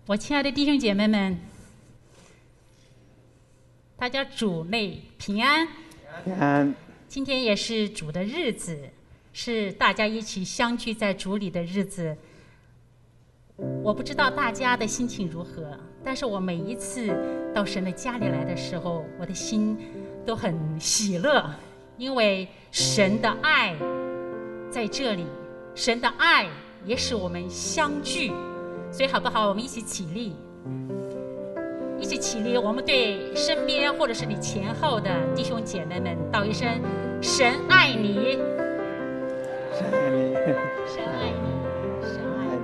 我亲爱的弟兄姐妹们，大家主内平安。 平安。 今天也是主的日子，是大家一起相聚在主里的日子。我不知道大家的心情如何，但是我每一次到神的家里来的时候，我的心都很喜乐，因为神的爱在这里，神的爱也使我们相聚。所以好不好，我们一起起立，一起起立，我们对身边或者是你前后的弟兄姐妹们道一声神爱你， 神爱你， 神爱你，神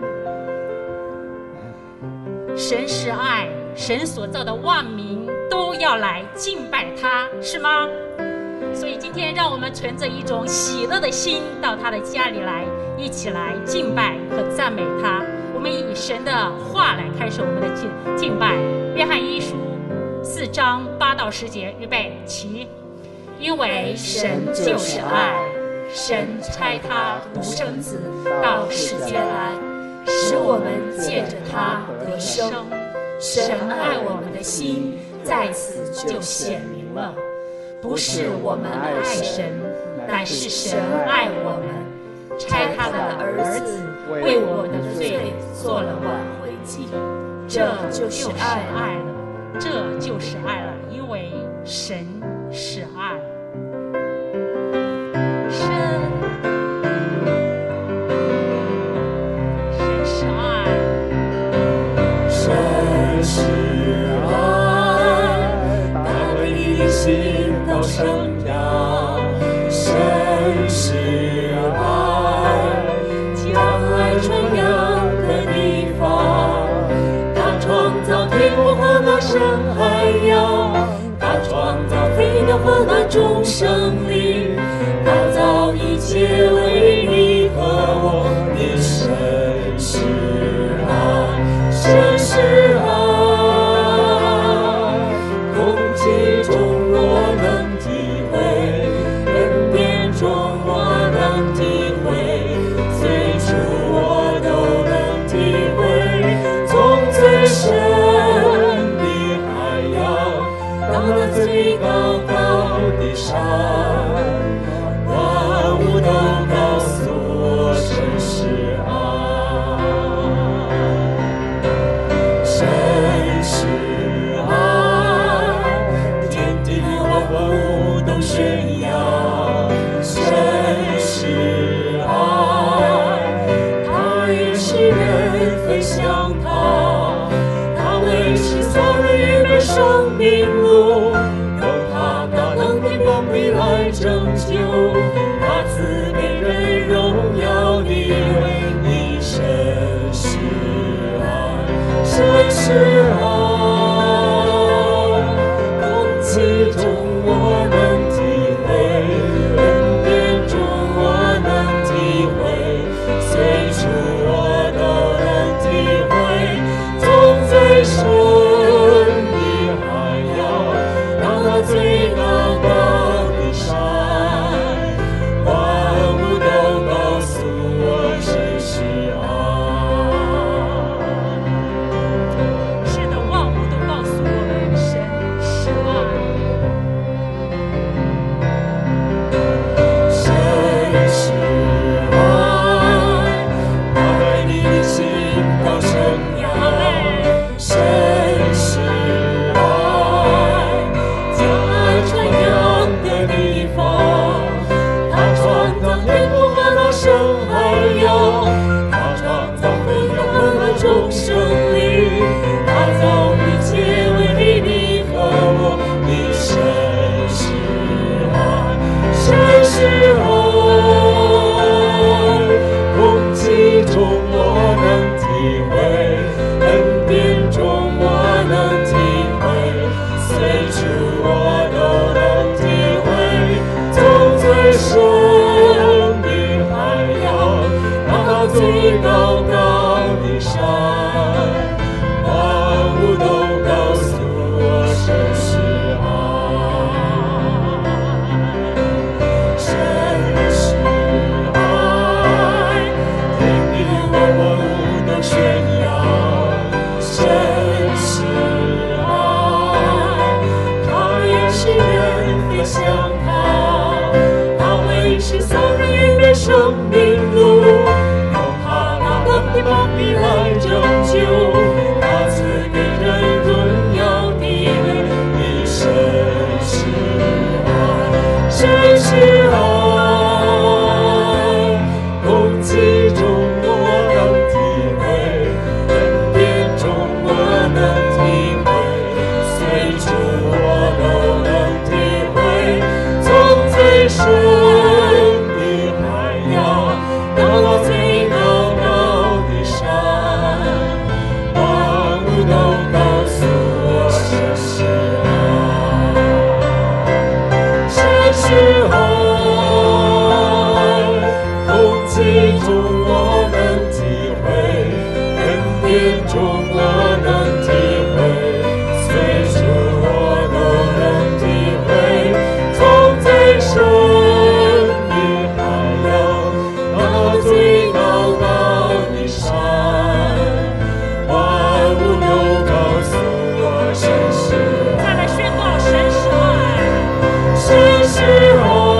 爱你。神是爱，神所造的万民都要来敬拜他，是吗？所以今天让我们存着一种喜乐的心到他的家里来，一起来敬拜和赞美他。我们以神的话来开始我们的敬拜。约翰一书4章8到10节，预备起。因为神就是爱，神差他独生子到世间来，使我们借着他得生。神爱我们的心在此就显明了，不是我们爱神，乃是神爱我们，差他的儿子为我们的罪做了挽回祭。这就是爱了，这就是爱了，因为神是爱。 生长，神是爱，将爱传扬的地方。他创造天空和那深海洋，他创造飞鸟和那众生灵，他造一切为你和我。你神是爱，神是爱。最高高的山，万物都告诉我神是爱，神是爱，天地万物都宣扬神是爱，他与世人分享他，他为世造人预备生命路。来拯救，他赐给人荣耀的位，你神是爱，神是爱。空气中我能体会，恩典中我能体会，随处我都能体会，从最深的海洋到那最高高。最高高的山。 我能体会，随处我都能体会，从最深的海洋到最高高的山，万物都告诉我神是爱。 再来宣告神是爱， 神是爱，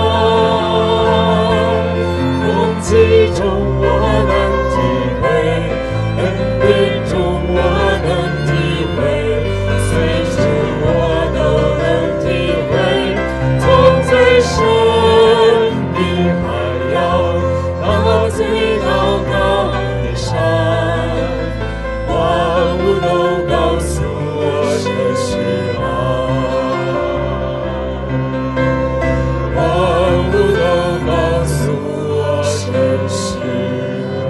空气中我能体会，恩典中我能体会，随处我都能体会，从最深的海洋到最高高的山，万物都告诉我神是爱。万物都告诉我神是爱。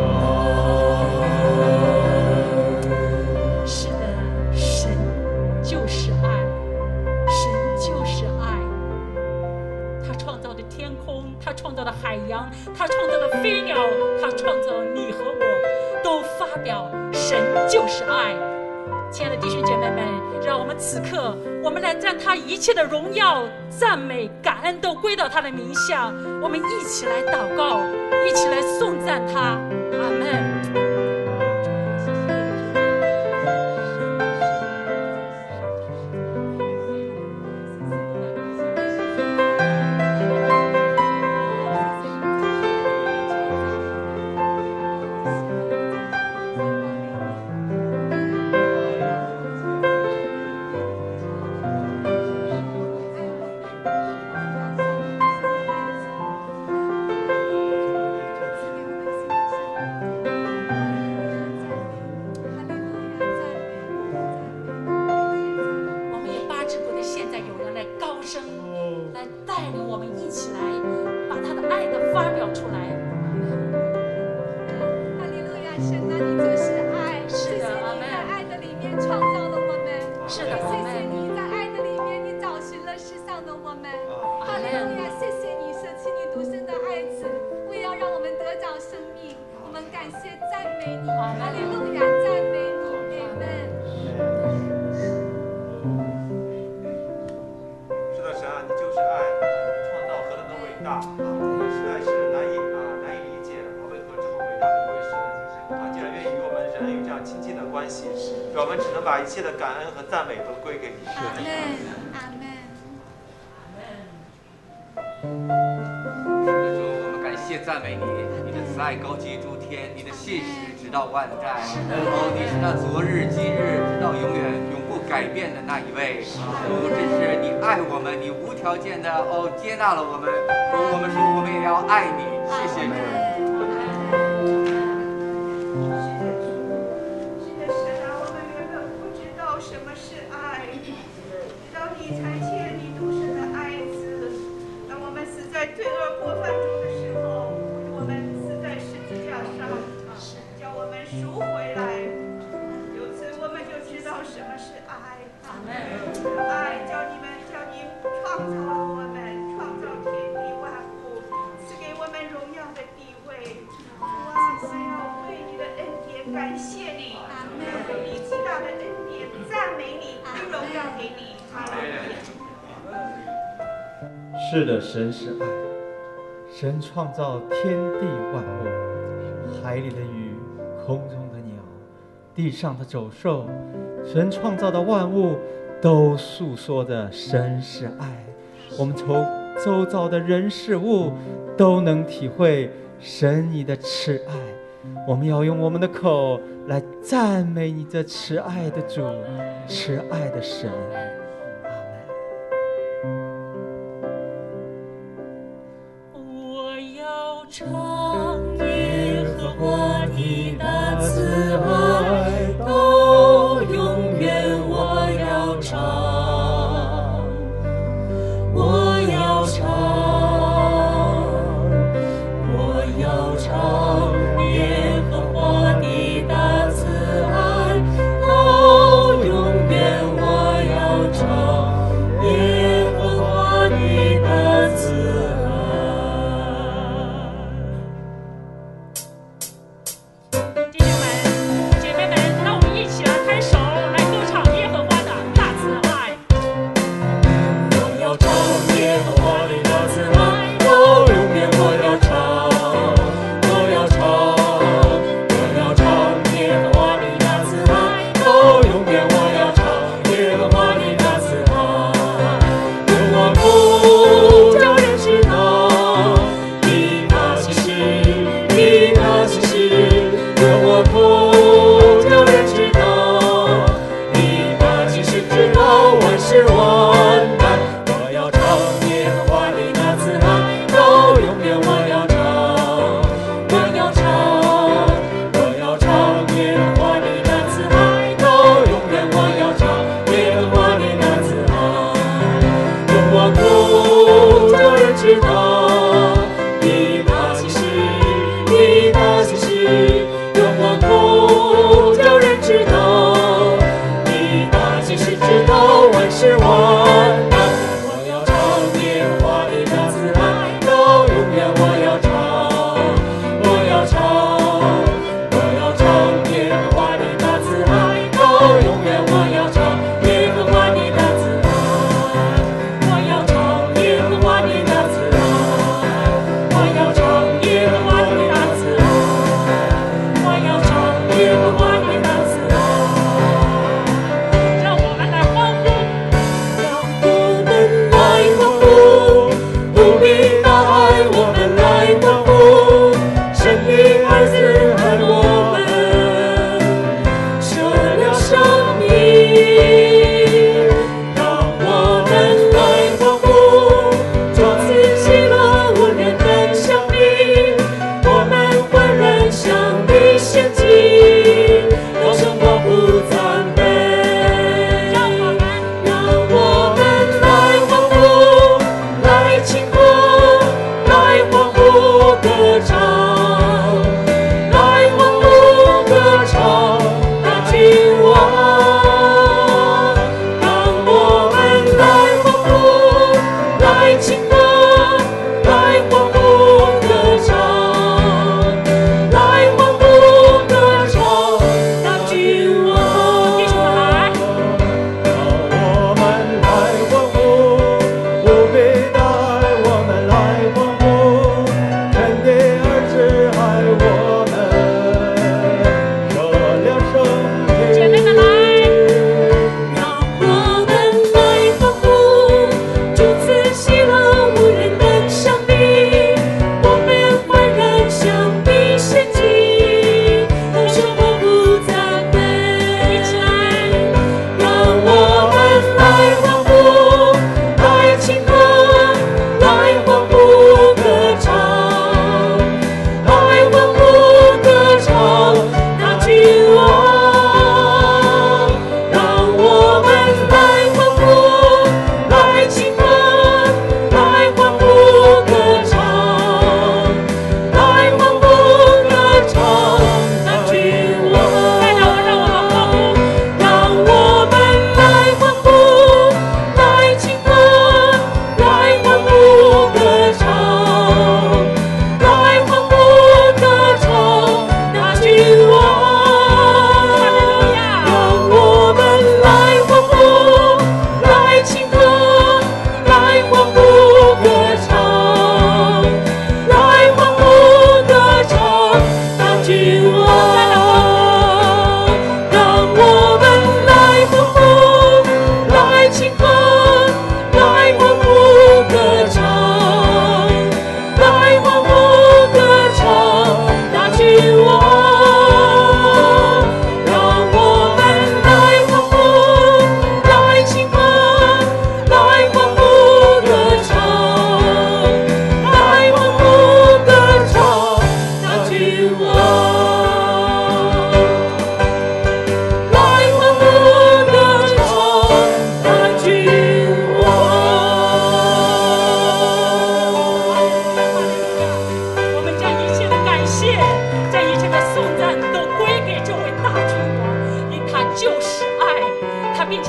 是的，神就是爱，神就是爱。他创造的天空，他创造的海洋，他创造的飞鸟，他创造你和我，都发表神就是爱。亲爱的弟兄姐妹们，让我们此刻，我们来将他一切的荣耀、赞美、感恩都归到他的名下。我们一起来祷告，一起来颂赞他。阿门。 我们只能把一切的感恩和赞美都归给你。 阿门，阿门。 是的，主，我们感谢赞美你，你的慈爱高及诸天，你的信实直到万代。哦，你是那昨日、今日，直到永远、永不改变的那一位。哦，真是你爱我们，你无条件的接纳了我们。我们说我们也要爱你，谢谢主。 罪恶过犯中的时候，我们死在十字架上，叫我们赎回来。由此我们就知道什么是爱。爱叫你创造了我们，创造天地万物，赐给我们荣耀的地位。哇！我要为你的恩典感谢你，为你极大的恩典赞美你，归荣耀给你。 是的，神是爱，神创造天地万物，海里的鱼，空中的鸟，地上的走兽，神创造的万物都诉说着神是爱。我们从周遭的人事物都能体会神你的慈爱。我们要用我们的口来赞美你这慈爱的主，慈爱的神。 唱耶和华的大慈爱，到永远我要唱，我要唱，我要唱耶和华的大慈爱，到永远我要唱。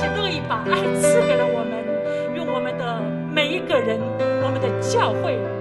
也乐意把爱赐给了我们，用我们的每一个人，我们的教会